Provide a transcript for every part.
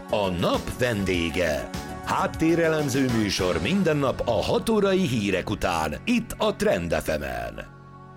A nap vendége. Háttérelemző műsor minden nap a 6 órai hírek után, itt a Trend FM-en.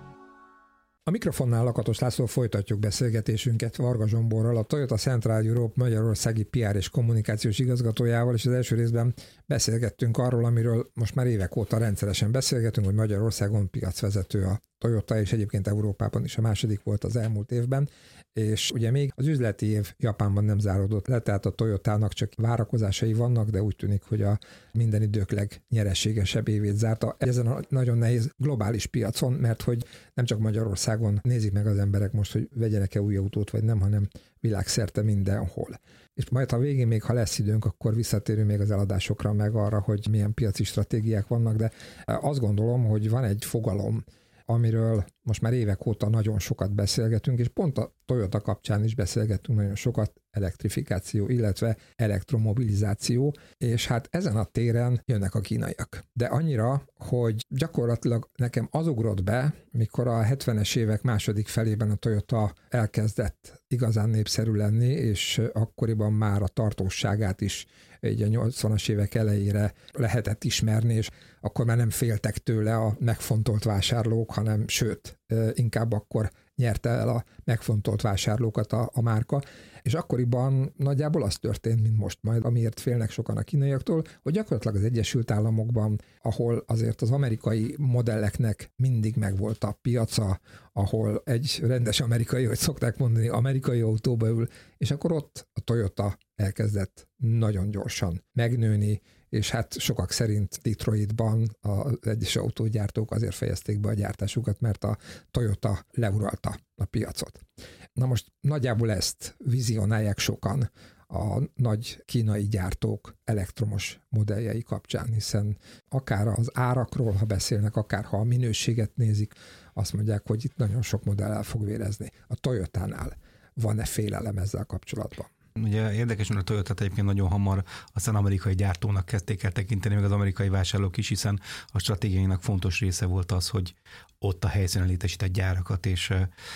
A mikrofonnál Lakatos László, folytatjuk beszélgetésünket Varga Zsomborral, a Toyota Central Europe Magyarországi PR és kommunikációs igazgatójával, és az első részben beszélgettünk arról, amiről most már évek óta rendszeresen beszélgetünk, hogy Magyarországon piacvezető a Toyota, és egyébként Európában is a második volt az elmúlt évben, és ugye még az üzleti év Japánban nem záródott le, tehát a Toyotának csak várakozásai vannak, de úgy tűnik, hogy a minden idők legnyereségesebb évét zárta ezen a nagyon nehéz globális piacon, mert hogy nem csak Magyarországon nézik meg az emberek most, hogy vegyenek-e új autót, vagy nem, hanem világszerte mindenhol. És majd a végén még, ha lesz időnk, akkor visszatérünk még az eladásokra, meg arra, hogy milyen piaci stratégiák vannak, de azt gondolom, hogy van egy fogalom, amiről most már évek óta nagyon sokat beszélgetünk, és pont a Toyota kapcsán is beszélgettünk nagyon sokat, elektrifikáció, illetve elektromobilizáció, és hát ezen a téren jönnek a kínaiak. De annyira, hogy gyakorlatilag nekem az ugrott be, mikor a 70-es évek második felében a Toyota elkezdett igazán népszerű lenni, és akkoriban már a tartósságát is így a 80-as évek elejére lehetett ismerni, és akkor már nem féltek tőle a megfontolt vásárlók, hanem sőt, inkább akkor nyerte el a megfontolt vásárlókat a márka, és akkoriban nagyjából az történt, mint most majd, amiért félnek sokan a kínaiaktól, hogy gyakorlatilag az Egyesült Államokban, ahol azért az amerikai modelleknek mindig megvolt a piaca, ahol egy rendes amerikai, hogy szokták mondani, amerikai autóba ül, és akkor ott a Toyota elkezdett nagyon gyorsan megnőni, és hát sokak szerint Detroitban az egyes autógyártók azért fejezték be a gyártásukat, mert a Toyota leuralta a piacot. Na most nagyjából ezt vizionálják sokan a nagy kínai gyártók elektromos modelljei kapcsán, hiszen akár az árakról, ha beszélnek, akár ha a minőséget nézik, azt mondják, hogy itt nagyon sok modell el fog vérezni. A Toyotánál van-e félelem ezzel kapcsolatban? Ugye érdekes, hogy a Toyotát egyébként nagyon hamar aztán amerikai gyártónak kezdték el tekinteni, meg az amerikai vásárlók is, hiszen a stratégiáinak fontos része volt az, hogy ott a helyszínen létesített gyárakat, és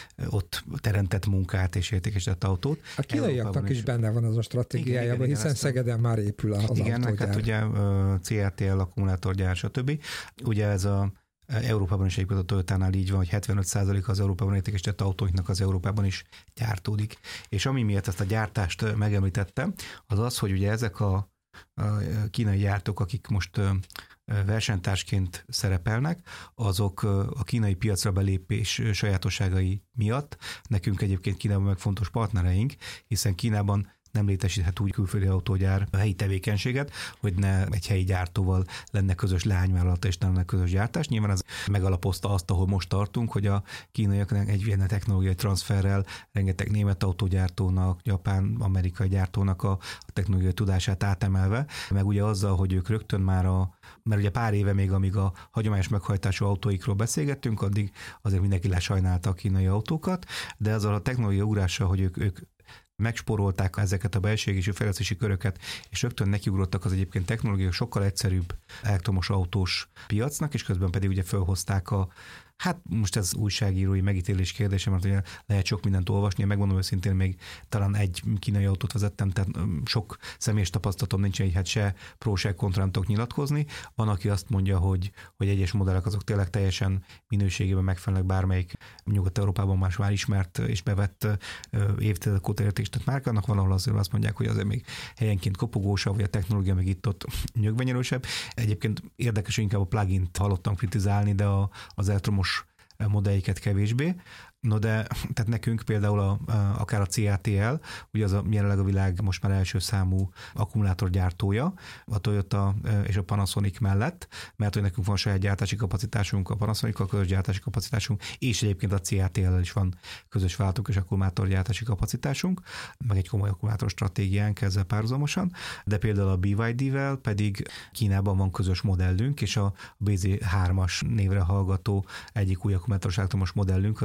ott teremtett munkát, és értékesített autót. A kínaiaknak is benne van az a stratégiájában, hiszen Szegeden már épül az autógyár. Igen, hát ugye CATL, akkumulátorgyár, stb. Ugye ez a Európában is egyébként a Toyotánál így van, hogy 75% az Európában értékesített autóinknak az Európában is gyártódik. És ami miatt ezt a gyártást megemlítettem, az az, hogy ugye ezek a kínai gyártók, akik most versenytársként szerepelnek, azok a kínai piacra belépés sajátosságai miatt nekünk egyébként Kínában meg fontos partnereink, hiszen Kínában nem létesíthet úgy külföldi autógyár a helyi tevékenységet, hogy ne egy helyi gyártóval lenne közös leányvállalata és nem lenne közös gyártás. Nyilván ez megalapozta azt, ahol most tartunk, hogy a kínaiaknak egy ilyen technológiai transferrel rengeteg német autógyártónak, japán, amerikai gyártónak a technológiai tudását átemelve, meg ugye azzal, hogy ők rögtön már mert ugye pár éve még, amíg a hagyományos meghajtású autóikról beszélgettünk, addig azért mindenki lesajnálta a kínai autókat, de azzal a technológiai ugrással, hogy ők megspórolták ezeket a belségésű fejlesztési köröket, és rögtön nekiugrottak az egyébként technológiai sokkal egyszerűbb elektromos autós piacnak, és közben pedig ugye felhozták hát most ez újságírói megítélés kérdése, mert ugye lehet sok mindent olvasni, megmondom őszintén, még talán egy kínai autót vezettem, tehát sok személyes tapasztalatom nincs, így hát se pro, se kontra nem tudok nyilatkozni. Van, aki azt mondja, hogy egyes modellek azok tényleg teljesen minőségében megfelelnek bármelyik Nyugat-Európában már ismert és bevett évtizedek óta értékesített márkának, van, ahol azért azt mondják, hogy azért még helyenként kopogósabb, vagy a technológia még itt-ott nyögvenyelősebb. Egyébként érdekes, hogy inkább a plugin-t hallottam kritizálni, de az elektromos modelljeiket kevésbé. No de, tehát nekünk például akár a CATL, ugye az jelenleg a világ most már első számú akkumulátorgyártója, a Toyota és a Panasonic mellett, mert hogy nekünk van saját gyártási kapacitásunk, a Panasonic-kal közös gyártási kapacitásunk, és egyébként a CATL-el is van közös vállalatok és akkumulátorgyártási kapacitásunk, meg egy komoly akkumulátor stratégiánk ezzel párhuzamosan, de például a BYD-vel pedig Kínában van közös modellünk, és a BZ3-as névre hallgató egyik új akkumulátoros elektromos modellünk, az egy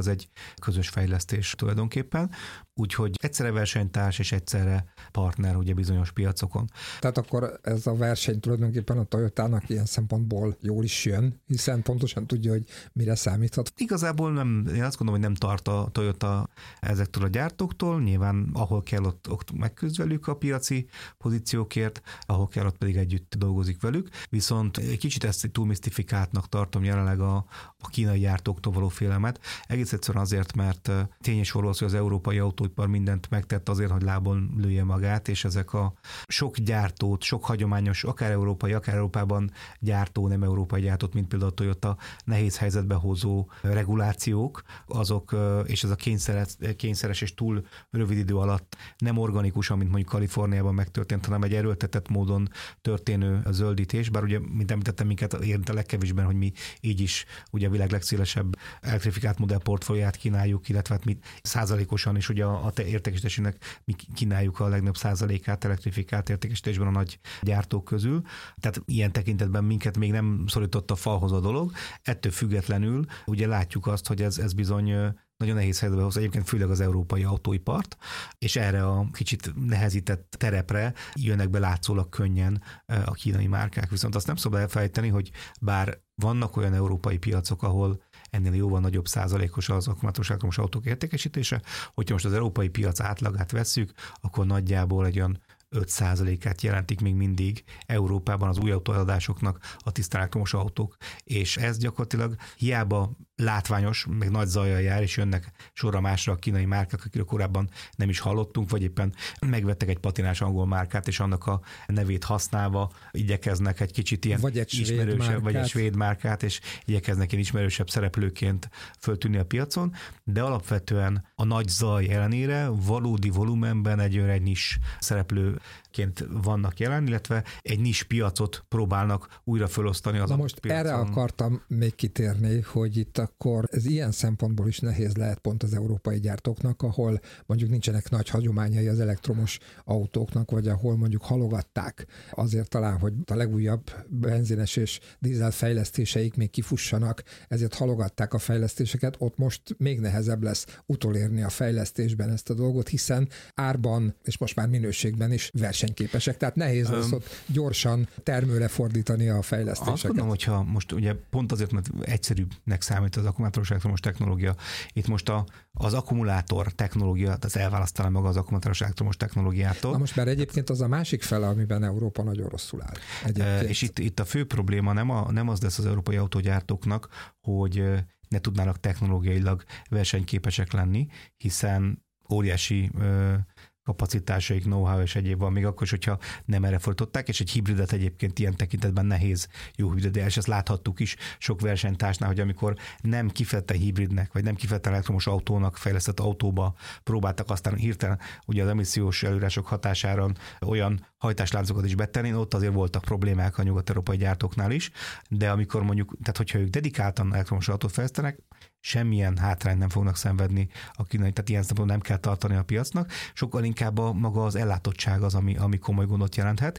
közös fejlesztés tulajdonképpen. Úgyhogy egyszerre versenytárs és egyszerre partner ugye bizonyos piacokon. Tehát akkor ez a verseny tulajdonképpen a Toyotának ilyen szempontból jól is jön, hiszen pontosan tudja, hogy mire számíthat. Igazából nem, én azt gondolom, hogy nem tart a Toyota ezektől a gyártóktól, nyilván ahol kell ott megküzd velük a piaci pozíciókért, ahol kell ott pedig együtt dolgozik velük, viszont egy kicsit ezt túl misztifikáltnak tartom jelenleg a kínai gyártóktól való félelmet. Egész egyszerűen azért, mert tényes valószínű, hogy az európai autóipar mindent megtett azért, hogy lábon lője magát, és ezek a sok gyártót, sok hagyományos, akár európai, akár Európában gyártó, nem európai gyártót, mint például a Toyota nehéz helyzetbe hozó regulációk, azok, és ez a kényszeres és túl rövid idő alatt nem organikusan, mint mondjuk Kaliforniában megtörtént, hanem egy erőltetett módon történő zöldítés, bár ugye, mint említettem, minket érint a legkevésben, hogy mi így is ugye a világ legszélesebb elektrifikált modellportfólióját kínáljuk, illetve hát mi százalékosan is ugye a értékesítésének mi kínáljuk a legnagyobb százalékát elektrifikált értékesítésben a nagy gyártók közül. Tehát ilyen tekintetben minket még nem szorított a falhoz a dolog. Ettől függetlenül ugye látjuk azt, hogy ez bizony nagyon nehéz helyzetbe hoz, egyébként főleg az európai autóipart, és erre a kicsit nehezített terepre jönnek be látszólag könnyen a kínai márkák. Viszont azt nem szabad elfelejteni, hogy bár vannak olyan európai piacok, ahol ennél jóval nagyobb százalékos az akkumulátoros elektromos autók értékesítése, hogyha most az európai piac átlagát vesszük, akkor nagyjából egy olyan 5%-át jelentik még mindig Európában az új autóeladásoknak a tisztán elektromos autók, és ez gyakorlatilag hiába látványos, meg nagy zajjal jár, és jönnek sorra másra a kínai márkák, akikről korábban nem is hallottunk, vagy éppen megvettek egy patinás angol márkát, és annak a nevét használva igyekeznek egy kicsit ilyen ismerősebb, vagy egy svéd márkát, és igyekeznek ilyen ismerősebb szereplőként föltűnni a piacon, de alapvetően a nagy zaj ellenére valódi volumenben egy nis szereplőként vannak jelen, illetve egy nis piacot próbálnak újra felosztani az most piacon. Erre akartam még kitérni, hogy itt akkor ez ilyen szempontból is nehéz lehet pont az európai gyártóknak, ahol mondjuk nincsenek nagy hagyományai az elektromos autóknak, vagy ahol mondjuk halogatták azért talán, hogy a legújabb benzines és dízel fejlesztéseik még kifussanak, ezért halogatták a fejlesztéseket, ott most még nehezebb lesz utolérni a fejlesztésben ezt a dolgot, hiszen árban és most már minőségben is versenyképesek, tehát nehéz lesz ott gyorsan termőre fordítani a fejlesztéseket. Azt mondom, hogyha most ugye pont azért, mert egyszerűbbnek számít az akkumulátoros elektromos technológia, itt most az akkumulátor technológia, tehát elválasztaná maga az akkumulátoros elektromos technológiától. Na most már egyébként az a másik fele, amiben Európa nagyon rosszul áll. És itt a fő probléma nem az lesz az európai autógyártóknak, hogy ne tudnának technológiailag versenyképesek lenni, hiszen óriási kapacitásaik, know-how és egyéb van, még akkor is, hogyha nem erre fordították, és egy hibridet egyébként ilyen tekintetben nehéz jó hibrid, és ezt láthattuk is sok versenytársnál, hogy amikor nem kifejezetten hibridnek, vagy nem kifejezetten elektromos autónak fejlesztett autóba próbáltak aztán hirtelen ugye az emissziós előírások hatására olyan hajtásláncokat is betenni, ott azért voltak problémák a nyugat-európai gyártóknál is, de amikor mondjuk, tehát hogyha ők dedikáltan elektromos autót fejlesztenek, semmilyen hátrányt nem fognak szenvedni a kínai, tehát ilyen szempontból nem kell tartani a piacnak, sokkal inkább maga az ellátottság az, ami komoly gondot jelenthet,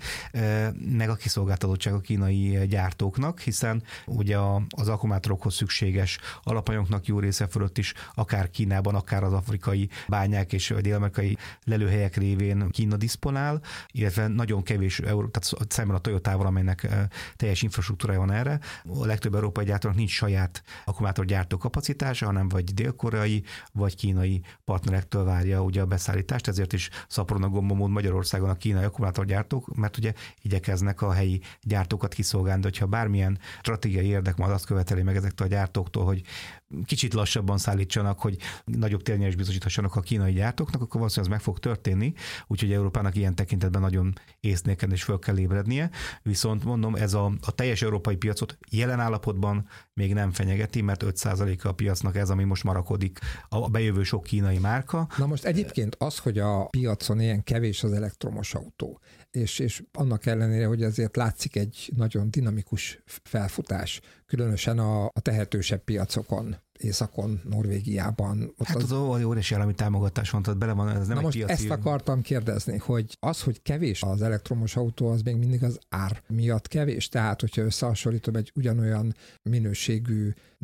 meg a kiszolgáltatottság a kínai gyártóknak, hiszen ugye az akkumulátorokhoz szükséges alapanyagoknak jó része fölött is, akár Kínában, akár az afrikai bányák és dél-amerikai lelőhelyek révén Kína diszponál, illetve nagyon kevés, tehát szemben a Toyotával, amelynek teljes infrastruktúrája van erre, a legtöbb európai gyártónak nincs saját akkumulátorgyártó kapacitása, hanem vagy dél-koreai, vagy kínai partnerektől várja ugye a beszállítást, ezért is szaporognak gombomód Magyarországon a kínai akkumulátorgyártók, mert ugye igyekeznek a helyi gyártókat kiszolgálni, de hogyha bármilyen stratégiai érdek majd azt követeli meg ezektől a gyártóktól, hogy kicsit lassabban szállítsanak, hogy nagyobb térnyerést biztosíthassanak a kínai gyártóknak, akkor valószínűleg ez meg fog történni, úgyhogy Európának ilyen tekintetben nagyon észnél és föl kell ébrednie, viszont mondom, ez a teljes európai piacot jelen állapotban még nem fenyegeti, mert 5%-a a piacnak ez, ami most marakodik, a bejövő sok kínai márka. Na most egyébként az, hogy a piacon ilyen kevés az elektromos autó, és annak ellenére, hogy azért látszik egy nagyon dinamikus felfutás, különösen a tehetősebb piacokon, északon, Norvégiában. Hát az óriási állami támogatás van, tehát bele van, ez nem na most piaci... ezt akartam kérdezni, hogy az, hogy kevés az elektromos autó, az még mindig az ár miatt kevés, tehát hogyha összehasonlítom egy ugyanolyan minőségű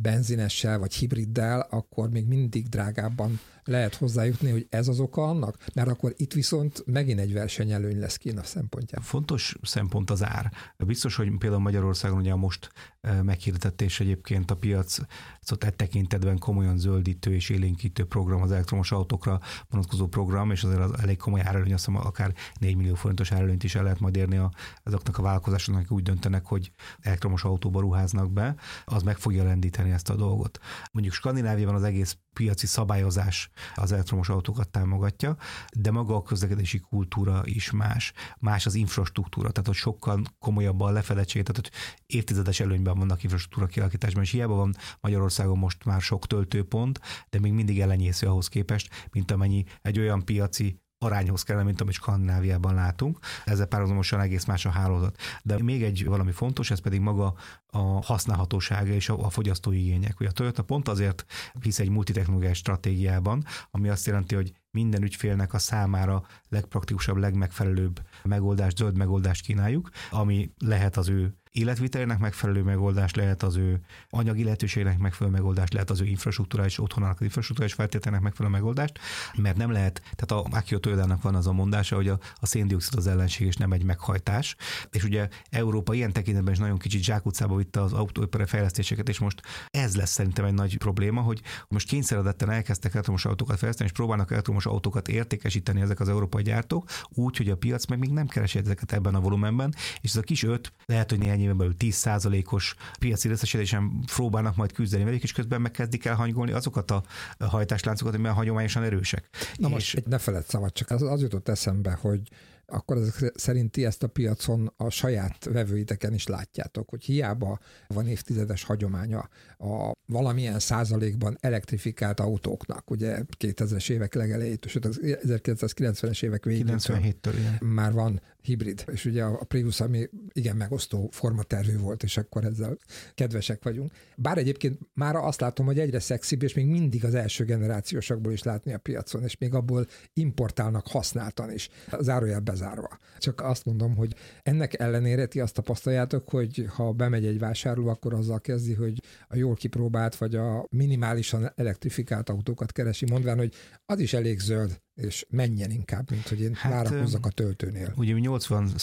benzinessel vagy hibriddel, akkor még mindig drágábban lehet hozzájutni, hogy ez az oka annak? Mert akkor itt viszont megint egy versenyelőny lesz Kína szempontjából. Fontos szempont az ár. Biztos, hogy például Magyarországon ugye most meghirdetett, és egyébként a piacot tekintetben komolyan zöldítő és élénkítő program az elektromos autókra vonatkozó program, és azért az elég komoly árelőny, azt hiszem akár 4 millió forintos árelőnyt is el lehet majd érni azoknak a vállalkozásoknak, akik úgy döntenek, hogy elektromos autóba ruháznak be, az meg fogja lendíteni ezt a dolgot. Mondjuk Skandináviában az egész piaci szabályozás az elektromos autókat támogatja, de maga a közlekedési kultúra is más. Más az infrastruktúra, tehát hogy sokkal komolyabban a lefedettség, tehát hogy évtizedes előnyben vannak infrastruktúra kialakításban, és hiába van Magyarországon most már sok töltőpont, de még mindig elenyésző ahhoz képest, mint amennyi egy olyan piaci arányhoz kellene, mint amit Skandináviában látunk. Ezzel párhuzamosan egész más a hálózat. De még egy valami fontos, ez pedig maga a használhatósága és a fogyasztói igények. Ugye a Toyota pont azért hisz egy multitechnológiás stratégiában, ami azt jelenti, hogy minden ügyfélnek a számára legpraktikusabb, legmegfelelőbb megoldást, zöld megoldást kínáljuk, ami lehet az ő életvitelének megfelelő megoldás, lehet az ő anyagi lehetőségnek megfelelő megoldás, lehet az ő infrastruktúrális otthonának az infrastruktúrális feltételnek megfelelő megoldást, mert nem lehet, tehát a Akio Toyotának van az a mondása, hogy a széndioxid az ellenség és nem egy meghajtás, és ugye Európa ilyen tekintetben is nagyon kicsit zsákutcába vitte az autóipari fejlesztéseket, és most ez lesz szerintem egy nagy probléma, hogy most kényszeredetten elkezdtek elektromos autókat fejleszteni, és próbálnak elektromos autókat értékesíteni ezek az európai gyártók, úgy, hogy a piac meg még nem keresi ezeket ebben a volumenben, és ez a kis 5, lehet, hogy néhány éven belül 10%-os piaci részesedésen próbálnak majd küzdeni velük, és közben megkezdik el hanyagolni azokat a hajtásláncokat, amilyen hagyományosan erősek. Na most ne feledd szabad, csak az jutott eszembe, hogy akkor ezek szerinti ezt a piacon a saját vevőiteken is látjátok, hogy hiába van évtizedes hagyománya a valamilyen százalékban elektrifikált autóknak, ugye 2000-es évek legelejétől, sőt az 1990-es évek végétől már van hibrid, és ugye a Prius, ami igen megosztó formatervű volt, és akkor ezzel kedvesek vagyunk. Bár egyébként már azt látom, hogy egyre szexibb, és még mindig az első generációsakból is látni a piacon, és még abból importálnak használtan is, zárójel bezárva. Csak azt mondom, hogy ennek ellenére ti azt tapasztaljátok, hogy ha bemegy egy vásárló, akkor azzal kezdi, hogy a jól kipróbált, vagy a minimálisan elektrifikált autókat keresi, mondván, hogy az is elég zöld, és menjen inkább, mint hogy én várakozzak a töltőnél. Ugye mi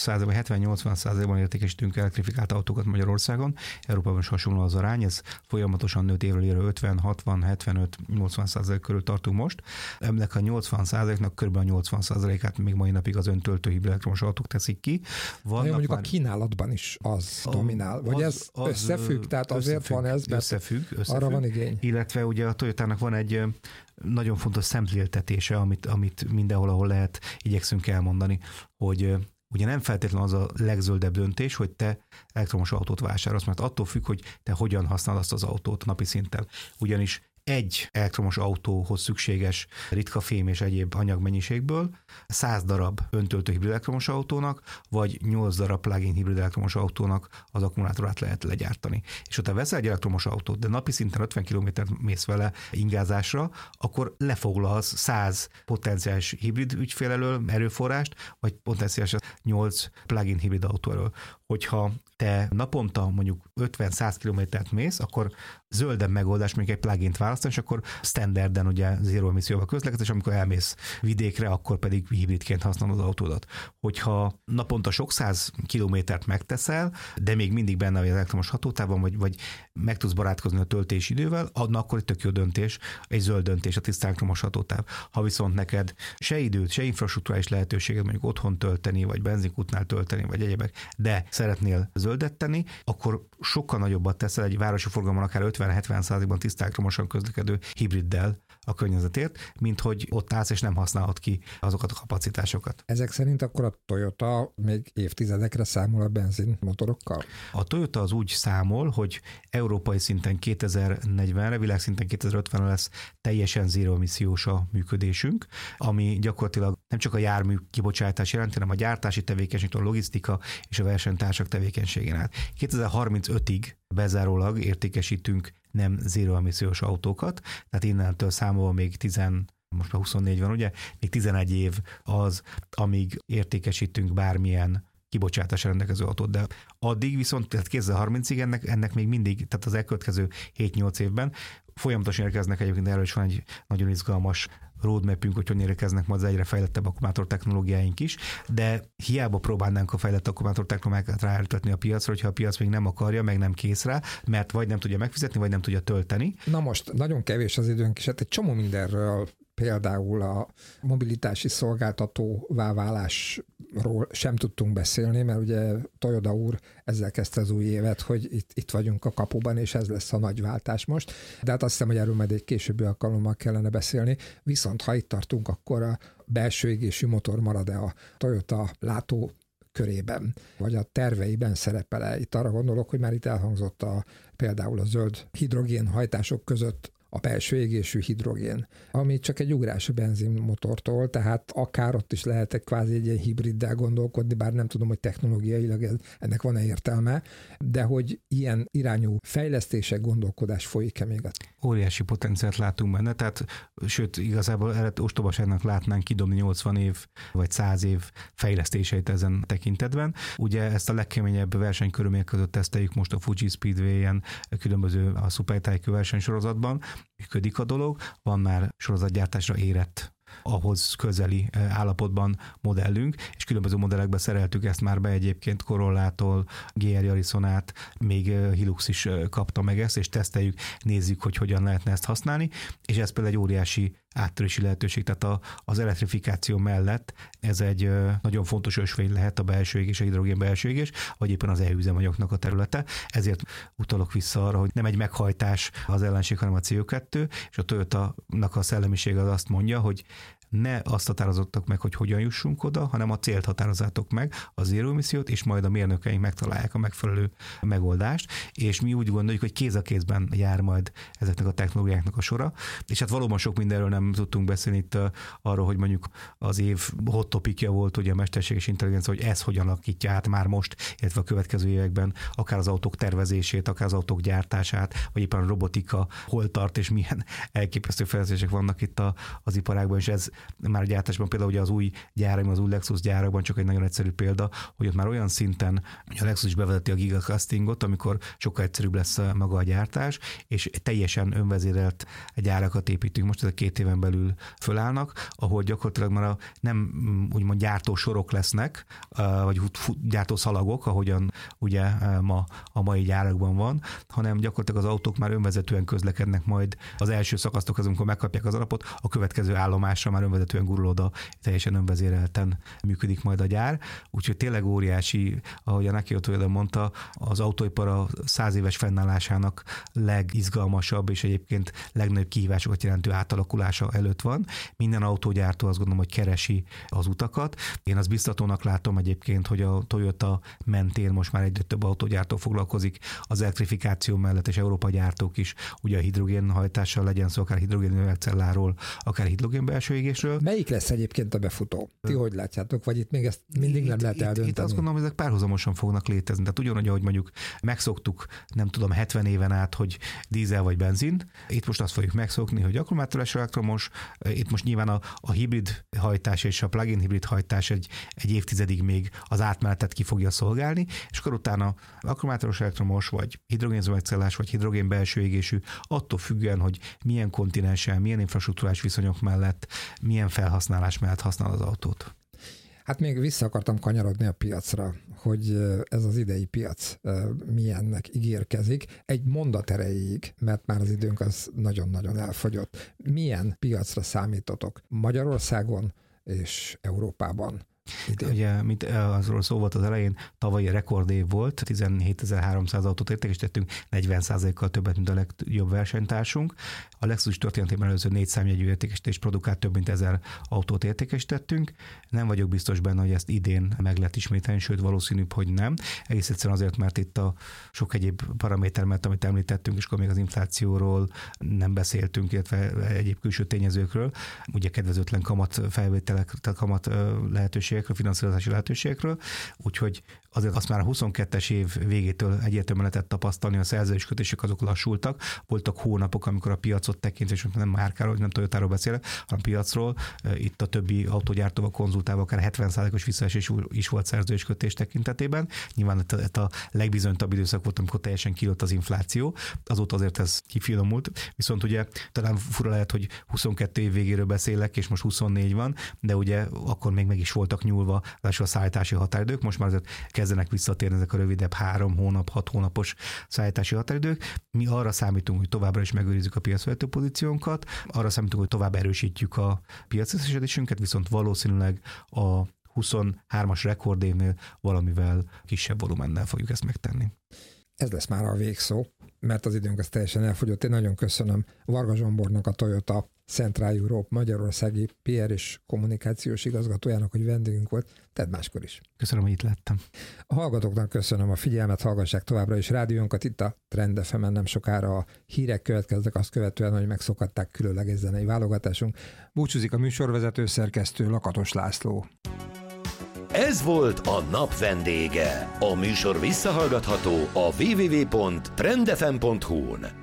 70-80%-ban értékesítünk elektrifikált autókat Magyarországon, Európában is hasonló az arány, ez folyamatosan nőtt évről évre 50, 60, 75, 80% körül tartunk most. Ennek a 80%-nak kb. A 80%-át még mai napig az öntöltő hibrid elektromos autók teszik ki. Mondjuk a kínálatban is az dominál, vagy ez összefügg, tehát azért van ez, mert összefügg, arra van igény. Illetve ugye a Toyotának van egy nagyon fontos szemléltetése, amit mindenhol, ahol lehet, igyekszünk elmondani, hogy ugye nem feltétlenül az a legzöldebb döntés, hogy te elektromos autót vásárolsz, mert attól függ, hogy te hogyan használod azt az autót napi szinten. Ugyanis egy elektromos autóhoz szükséges ritka fém és egyéb anyagmennyiségből 100 darab öntöltő hibrid elektromos autónak, vagy 8 darab plug-in hibrid elektromos autónak az akkumulátorát lehet legyártani. És ha te veszel egy elektromos autót, de napi szinten 50 kilométert mész vele ingázásra, akkor lefoglalsz 100 potenciális hibrid ügyfél elől erőforrást, vagy potenciális 8 plug-in hibrid autó elől. Hogyha te naponta mondjuk 50-100 kilométert mész, akkor zöldebb megoldás, mondjuk egy plugin-t választani, és akkor standarden ugye zero emisszióval közlekedsz, és amikor elmész vidékre, akkor pedig hibridként használod az autódat. Hogyha naponta sok 100 kilométert megteszel, de még mindig benne vagy az elektromos hatótávban, vagy meg tudsz barátkozni a töltési idővel, akkor egy tök jó döntés, egy zöld döntés a tiszta elektromos hatótáv. Ha viszont neked se időt, se infrastruktúrális lehetőséged mondjuk otthon tölteni, vagy benzinkútnál tölteni, vagy egyebek, de szeretnél zöldet tenni, akkor sokkal nagyobbat teszel egy városi forgalomban akár 50-70%-ban tiszta elektromosan közlekedő hibriddel a környezetért, mint hogy ott állsz és nem használod ki azokat a kapacitásokat. Ezek szerint akkor a Toyota még évtizedekre számol a benzinmotorokkal? A Toyota az úgy számol, hogy európai szinten 2040-re, világszinten 2050-re lesz teljesen zero emissziós a működésünk, ami gyakorlatilag nem csak a jármű kibocsátás jelenti, hanem a gyártási tevékenység, a logisztika és a versenytársak tevékenységén át. 2035-ig bezárólag értékesítünk nem zero emissziós autókat, tehát innentől számolva még most már 24 van, ugye? Még 11 év az, amíg értékesítünk bármilyen kibocsátásra rendelkező autót, de addig viszont, tehát 2030-ig ennek még mindig, tehát az elkövetkező 7-8 évben folyamatosan érkeznek, egyébként erről is van egy nagyon izgalmas roadmapünk, hogy hogyan érkeznek majd az egyre fejlettebb akkumulátor technológiáink is, de hiába próbálnánk a fejlett akkumulátor technológiákat ráültetni a piacra, hogyha a piac még nem akarja, meg nem kész rá, mert vagy nem tudja megfizetni, vagy nem tudja tölteni. Na most nagyon kevés az időnk, és hát egy csomó mindenről, például a mobilitási szolgáltatóvá válásról sem tudtunk beszélni, mert ugye Toyoda úr ezzel kezdte az új évet, hogy itt vagyunk a kapuban, és ez lesz a nagy váltás most. De hát azt hiszem, hogy erről majd egy későbbi alkalommal kellene beszélni. Viszont ha itt tartunk, akkor a belső égésű motor marad-e a Toyota látó körében, vagy a terveiben szerepel-e? Itt arra gondolok, hogy már itt elhangzott például a zöld hidrogén hajtások között a belső égésű hidrogén, ami csak egy ugrás a benzinmotortól, tehát akár ott is lehet kvázi egy ilyen hibriddel gondolkodni, bár nem tudom, hogy technológiailag ennek van-e értelme, de hogy ilyen irányú fejlesztések, gondolkodás folyik-e még? Óriási potenciált látunk benne, tehát sőt, igazából ostobaságnak látnánk kidobni 80 év vagy 100 év fejlesztéseit ezen tekintetben. Ugye ezt a legkeményebb versenykörülmények között teszteljük most a Fuji Speedway-en, különböző a Super-Tycoon versenysorozatban, működik a dolog, van már sorozatgyártásra érett, ahhoz közeli állapotban modellünk, és különböző modellekbe szereltük ezt már be egyébként Corollától, GR Yarison át, még Hilux is kapta meg ezt, és teszteljük, nézzük, hogy hogyan lehetne ezt használni, és ez például egy óriási áttörési lehetőség, tehát az elektrifikáció mellett ez egy nagyon fontos ösvény lehet a belső égés, a hidrogén belső égés, vagy éppen az e-üzemanyagnak a területe. Ezért utalok vissza arra, hogy nem egy meghajtás az ellenség, hanem a CO2, és a Toyota-nak a szellemisége az azt mondja, hogy ne azt határozottak meg, hogy hogyan jussunk oda, hanem a célt határozzátok meg, a zéró emissziót, és majd a mérnökeink megtalálják a megfelelő megoldást, és mi úgy gondoljuk, hogy kéz a kézben jár majd ezeknek a technológiáknak a sora, és hát valóban sok mindenről nem tudtunk beszélni itt arról, hogy mondjuk az év hot topicja volt ugye a mesterséges intelligencia, hogy ez hogyan alakítja át már most, illetve a következő években akár az autók tervezését, akár az autók gyártását, vagy éppen a robotika hol tart, és milyen elképesztő fejlesztések vannak itt az iparágban, és ez már a gyártásban például ugye az új gyárakban, az új Lexus gyárakban csak egy nagyon egyszerű példa, hogy ott már olyan szinten, hogy a Lexus is bevezeti a gigacastingot, amikor sokkal egyszerűbb lesz maga a gyártás, és teljesen önvezérelt gyárakat építünk. Most ezek 2 éven belül fölállnak, ahol gyakorlatilag már nem úgymond gyártósorok lesznek, vagy gyártószalagok, ahogyan ugye a mai gyárakban van, hanem gyakorlatilag az autók már önvezetően közlekednek majd az első szakasztok, amikor megkapják az alapot, a következő állomásra már önvezetően gurul oda, teljesen önvezérelten működik majd a gyár. Úgyhogy tényleg óriási, ahogy a Akio Toyoda mondta, az autóipar a 100 éves fennállásának legizgalmasabb és egyébként legnagyobb kihívásokat jelentő átalakulása előtt van. Minden autógyártó azt gondolom, hogy keresi az utakat. Én azt biztatónak látom egyébként, hogy a Toyota mentén most már egyre több autógyártó foglalkozik az elektrifikáció mellett, és Európa gyártók is ugye a hidrogénhajtással, legyen szó akár hidrogén üvegcelláról, akár hidrogén belső égésről. Melyik lesz egyébként a befutó? Ti hogy látjátok? Vagy itt még ezt mindig nem lehet eldönteni? Itt azt gondolom, hogy ezek párhuzamosan fognak létezni. Tehát ugyanúgy, ahogy mondjuk megszoktuk, nem tudom, 70 éven át, hogy dízel vagy benzin. Itt most azt fogjuk megszokni, hogy akkumulátoros elektromos. Itt most nyilván a hibrid hajtás és a plug-in hibrid hajtás egy évtizedig még az átmenetet ki fogja szolgálni, és akkor utána akkumulátoros elektromos, vagy hidrogénüvegcellás, vagy hidrogén belső égésű, attól függően, hogy milyen kontinensen, milyen infrastruktúrás viszonyok mellett, milyen felhasználás mellett használ az autót. Hát még vissza akartam kanyarodni a piacra, hogy ez az idei piac milyennek ígérkezik. Egy mondat erejéig, mert már az időnk az nagyon-nagyon elfogyott. Milyen piacra számítotok Magyarországon és Európában? Idén. Ugye, mint azról szó volt az elején, tavalyi rekordév volt, 17.300 autót értékesítettünk, 40%-kal többet, mint a legjobb versenytársunk. A Lexus történetében először 4 számjegyű értékesítést produkált, több mint 1000 autót értékesítettünk. Nem vagyok biztos benne, hogy ezt idén meg lehet ismételni, sőt valószínűbb, hogy nem. Egész egyszerűen azért, mert itt a sok egyéb paraméter, mert amit említettünk, és akkor még az inflációról nem beszéltünk, illetve egyéb külső tényezőkről, ugye kedvezőtlen kamat felvételek, tehát kamat lehetőségekről, finanszírozási lehetőségekről, úgyhogy azért azt már a 22-es év végétől egyértelműen lehetett tapasztalni, a szerződéskötések azok lassultak. Voltak hónapok, amikor a piacot tekintve, és nem márkáról, nem Toyotáról beszélek, hanem piacról, itt a többi autógyártóval konzultálva akár 70%-os visszaesés is volt szerződéskötés tekintetében. Nyilván a legbizonytabb időszak volt, amikor teljesen kilőtt az infláció. Azóta azért ez kifinomult. Viszont ugye talán fura lehet, hogy 22 év végéről beszélek, és most 24 van, de ugye akkor még meg is voltak nyúlva a szállítási határidők. Most már azért kezdenek visszatérni ezek a rövidebb 3 hónap, 6 hónapos szállítási határidők. Mi arra számítunk, hogy továbbra is megőrizzük a piacvezető pozíciónkat, arra számítunk, hogy tovább erősítjük a piacrészesedésünket, viszont valószínűleg a 23-as rekordévnél valamivel kisebb volumennel fogjuk ezt megtenni. Ez lesz már a végszó, mert az időnk ez teljesen elfogyott. Én nagyon köszönöm Varga Zsombornak, a Toyota Central Europe magyarországi PR és kommunikációs igazgatójának, hogy vendégünk volt. Tedd máskor is. Köszönöm, hogy itt lettem. A hallgatóknak köszönöm a figyelmet, hallgassák továbbra is rádiónkat. Itt a Trend FM-en nem sokára a hírek következnek, azt követően, hogy megszokhatták, különleges zenei válogatásunk. Búcsúzik a műsorvezető szerkesztő Lakatos László. Ez volt a nap vendége. A műsor visszahallgatható a www.trendfm.hu-n.